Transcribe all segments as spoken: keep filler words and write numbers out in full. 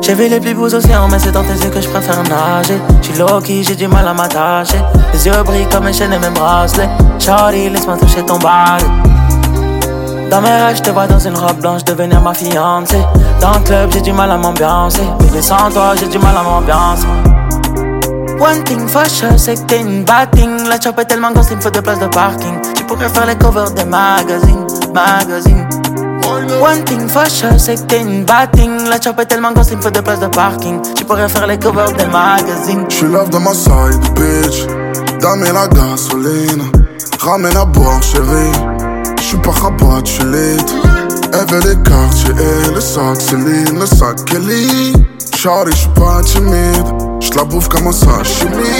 J'ai vu les plus beaux océans, mais c'est dans tes yeux que je préfère nager. J'suis low-key, j'ai du mal à m'attacher. Les yeux brillent comme mes chaînes et mes bracelets. Shawty, laisse-moi toucher ton bal. Dans mes rêves, je te vois dans une robe blanche devenir ma fiancée. Dans le club, j'ai du mal à m'ambiancer. Bébé, sans toi, j'ai du mal à m'ambiancer. One thing for sure, c'est que t'es une bad thing. La chop est tellement grosse, il me faut deux places de parking. Tu pourrais faire les covers des magazines, magazines. One thing for sure, c'est que t'es une bad thing. La chop est tellement grosse, il me faut deux places de parking. Tu pourrais faire les covers des magazines. J'suis love dans ma side, bitch. Dame la gasoline. Ramène à boire, chérie. J'suis pas rabat, j'suis lit. Elle veut les quartiers et le sac Céline, le sac Kelly. Shawty, j'suis pas timide. J'la bouffe comme un sashimi.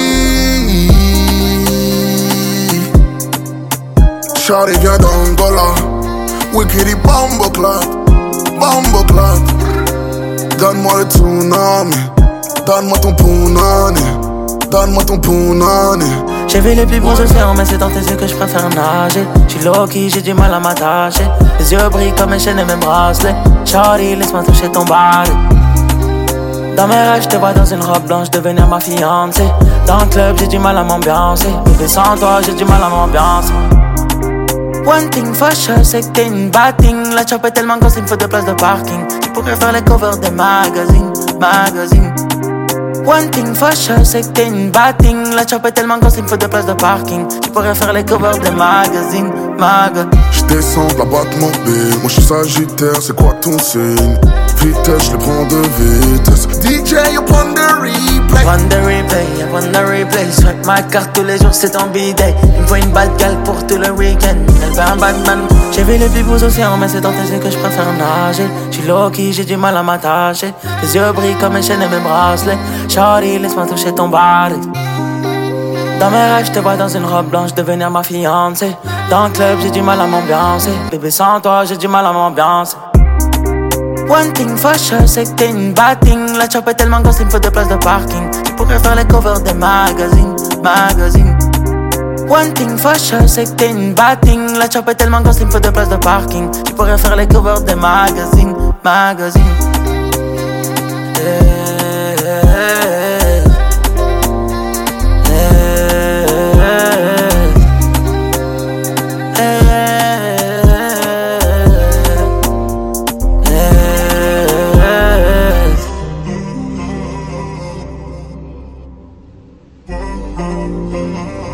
Shawty vient d'Angola. Wikiri bombo clat, bombo clat. Donne-moi le tsunami. Donne-moi ton punani. Donne-moi ton punani. J'ai vu les plus beaux océans, mais c'est dans tes yeux que je préfère nager. J'suis low-key, j'ai du mal à m'attacher. Les yeux brillent comme mes chaînes et mes bracelets. Shawty, laisse-moi toucher ton bal. Dans mes rêves, je te vois dans une robe blanche devenir ma fiancée. Dans le club, j'ai du mal à m'ambiancer. Bébé, sans toi, j'ai du mal à m'ambiancer. One thing for sure, c'est que t'es une bad thing. La chop est tellement grosse, il me faut deux places de parking. Tu pourrais faire les covers des magazines, magazines. One thing for sure, c'est que t'es une bad thing. La chop est tellement grosse, il me faut deux places de parking. Tu pourrais faire les covers des magazines, mag. J'descends de la boîte mobile. Moi j'suis sagittaire, c'est quoi ton signe? Vitesse, j'les prends de vitesse. D J upon the replay. Upon the replay, upon the replay. Swipe ma carte tous les jours, c'est ton bidet. Il me faut une bad gal pour tout le week-end. Elle veut un Batman. J'ai vu les plus beaux océans, mais c'est dans tes yeux que je préfère nager. J'suis low-key, j'ai du mal à m'attacher. Les yeux brillent comme mes chaînes et mes bracelets. Shawty, laisse-moi toucher ton bal. Dans mes rêves, je te vois dans une robe blanche devenir ma fiancée. Dans le club, j'ai du mal à m'ambiancer. Bébé, sans toi, j'ai du mal à m'ambiancer. One thing for sure, c'est que t'es une bad thing. La chop est tellement grosse, il me faut deux places de parking. Tu pourrais faire les covers des magazines, magazines. One thing for sure, c'est que t'es une bad thing. La chop est tellement grosse, il me faut deux places de parking. Tu pourrais faire les covers des magazines, magazines. Hey, hey, hey. Thank you.